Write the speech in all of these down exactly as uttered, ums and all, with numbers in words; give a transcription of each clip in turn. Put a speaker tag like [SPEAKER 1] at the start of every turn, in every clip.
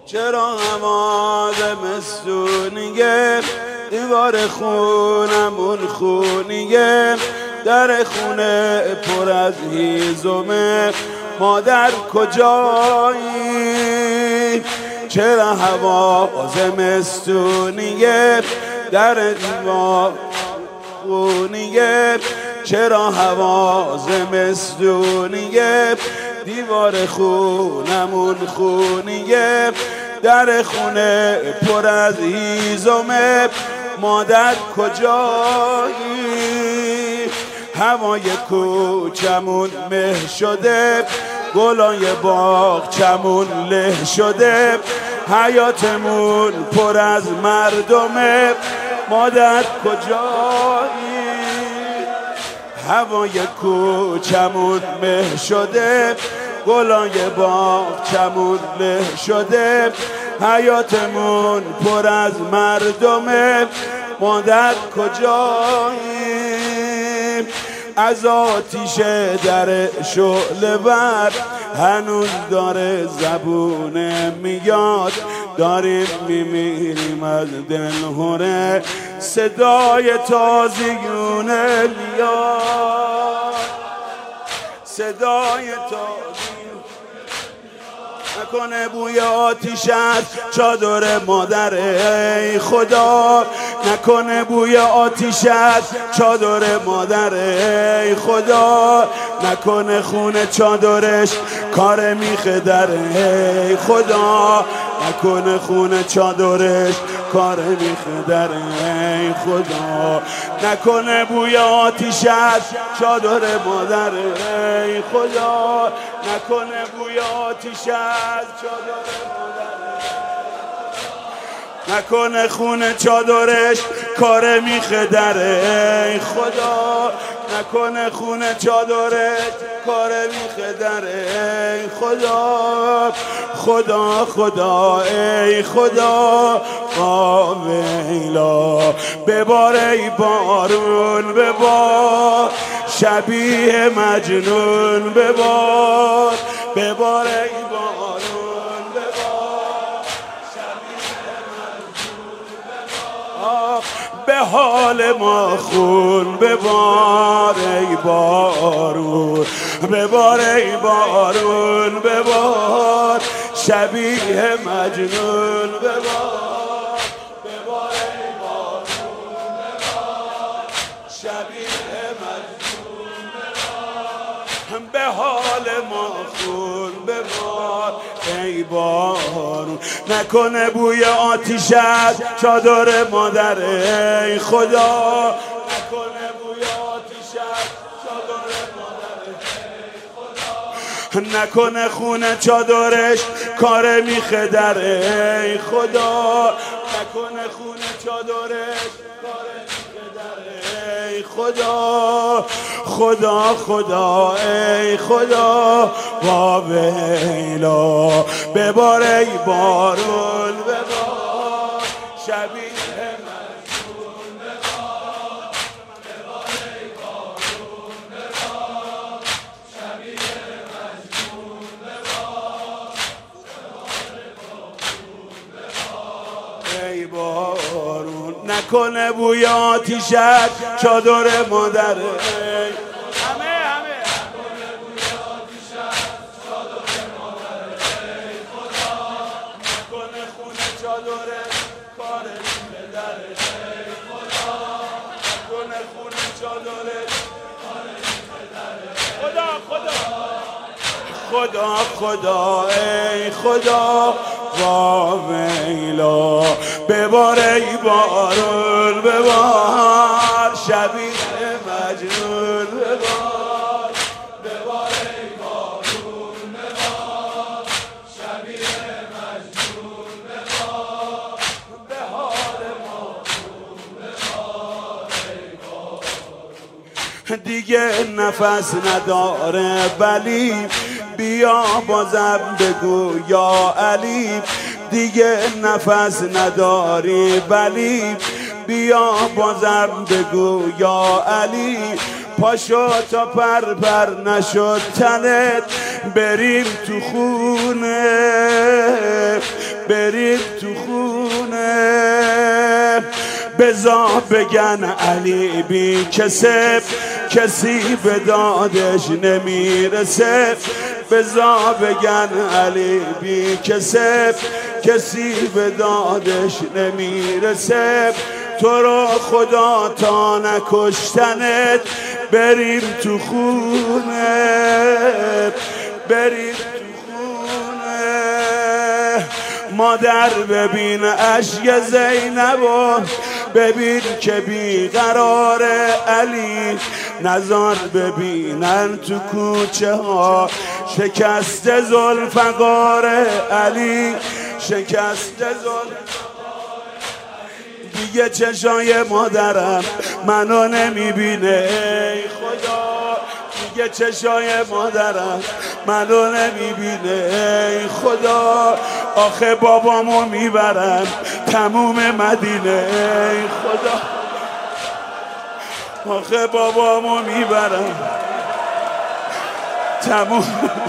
[SPEAKER 1] چرا هوا زمستونیه، دیوار خونمون خونیه، در خونه پر از هیزمه، مادر کجایی؟ چرا هوا زمستونیه، در دیوار خونیه، چرا هوا زمستونیه، دیوار خونمون خونیه، در خونه پر از هیزمه، مادر کجایی؟ هوای کوچمون مه شده، گلای باغچمون له شده، حیاتمون پر از مردمه، مادر کجایی؟ هوای کوچمون مه شده، گلای باغچمون له شده، حیاتمون پر از مردمه، مادر کجایی؟ از آتیش در شعله ور هنوز داره زبونه میاد، داریم میمیریم از دلهره، صدای تازیونه میاد، صدای تازیونه نکنه بوی آتیش از چادر مادر، ای خدا نکنه بوی آتیش از چادر مادر، ای خدا نکنه خون چادرش کار میخه در، ای خدا نکنه خون چادرش کار میخه در، ای خدا نکنه بوی آتیش از چادر مادر، ای خدا نکنه بوی آتیش از چادر مادر، نکنه خون چادرش کار میخه در، ای خدا نکنه خون چادرش کار میخه در، ای خدا خدا خدا ای خدا ویلا ببار ای بارون ببار، شبیه مجنون ببار، ببار ای بارون ببار، شبیه مجنون ببار، به حال ما خون ببار ای بارون، ببار ای بارون ببار، شبیه مجنون ببار، ببار ای بارون ببار، شبیه مجنون ببار، به حال ما خون ببار ای بارون، نکنه بوی آتیش از چادر مادر، ای خدا نکنه بوی آتیش از چادر مادر، ای خدا نکنه خون چادرش کار میخه در، ای خدا نکنه خون چادرش کار میخه در، ای خدا خدا خدا ای خدا واویلا ببار ای بارون ببار، شبیه مجنون ببار، ببار ای بارون ببار، شبیه مجنون ببار، ببار ای بارون نکنه بوی آتیش از چادر مادر، خدا خدا ای خدا واویلا ببار ای بارون ببار، شبیه مجنون ببار، ببار ای بارون ببار، شبیه مجنون ببار، به حال ما خون ببار ای بارون، دیگه نفس نداره ولی بیا بازم بگو یا علی، دیگه نفس نداری ولی بیا بازم بگو یا علی، پاشو تا پر پر نشد تنت بریم تو خونه، بریم تو خونه بزا بگن علی بی کسب کسی به دادش نمیرسه بزا بگن علی بی کسب کسی به دادش نمیرسه تو رو خدا تا نکشتنت بریم تو خونه بریم تو خونه مادر ببین اشک زینب و ببین که بیقرار علی نزار ببینن تو کوچه ها شکست ذوالفقار علی شکست ذوالفقار دیگه چشای مادرم منو نمیبینه ای خدا دیگه چشای مادرم منو نمیبینه ای خدا آخه بابامو میبرم تموم مدینه ای خدا آخه بابامو میبرم تموم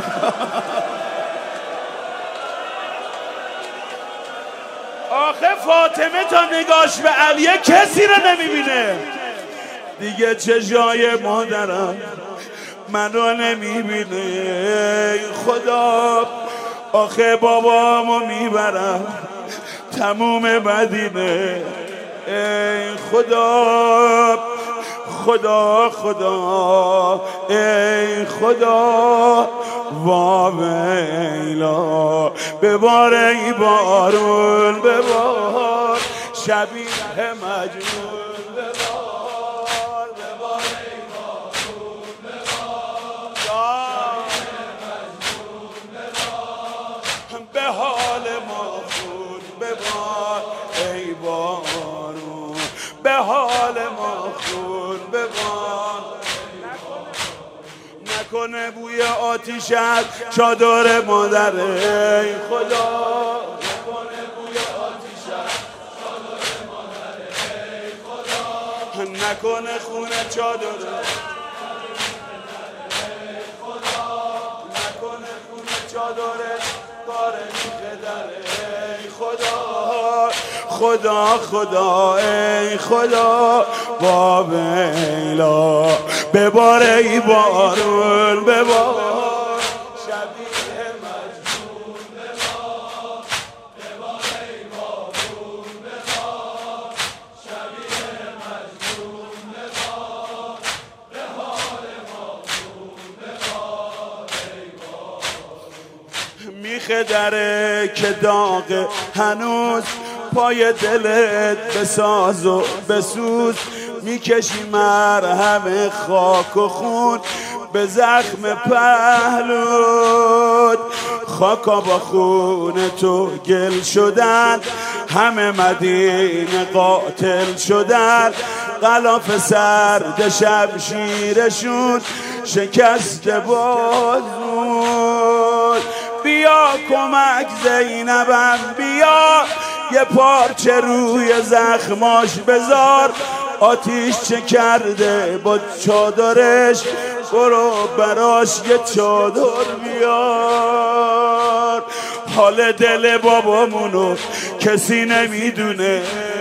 [SPEAKER 1] آخه فاطمه تا نگاش به علیه کسی رو نمیبینه دیگه چشای مادرم منو نمیبینه ای خدا آخه بابامو میبرم تموم مدینه ای خدا خدا خدا ای خدا واویلا ببار ای بارون ببار شبیه مجنون ببار ببار ای بارون ببار شبیه مجنون ببار به حال ما خون ببار ای بارون به حال ما خون ببار نکنه بوی آتیشت چادر مادر ای خدا نکنه بوی آتیشت چادر مادر ای خدا نکنه خونه چادر ای خدا نکنه خونه چادر کار پدر ای خدا خدا خدا ای خدا واویلا ببار ای بارون ببار شبیه مجنون ببار ببار ای بارون ببار شبیه مجنون ببار به حال مجنون ببار ای بارون میخدره که داغ هنوز پای دلت بساز و بسوز میکشی مرهم خاک و خون به زخم پهلوت خاکا با خون تو گل شدن همه مدینه قاتل شدن غلاف سرد شمشیرشون شکست بازون بیا کمک زینبم بیا یه پارچه روی زخماش بذار آتیش چه کرده با چادرش برو براش یه چادر بیار حال دل بابامونو کسی نمیدونه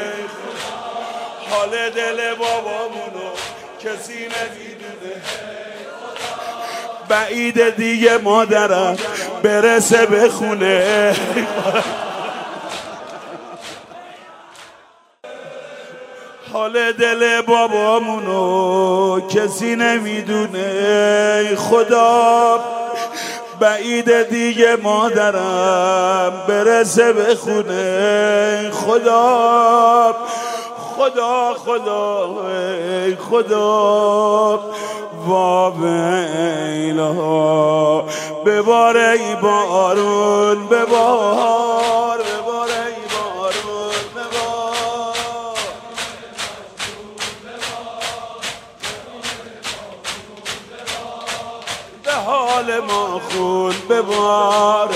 [SPEAKER 1] حال دل بابامونو کسی نمیدونه بعید دیگه مادرم برسه به خونه حال دل بابامونو کسی نمیدونه خدا بعید دیگه مادرم برسه به خونه خدا خدا خدا ای خدا واویلا ببار ای بارون ببار ببار ای بارون ببار به حال ما خون ببار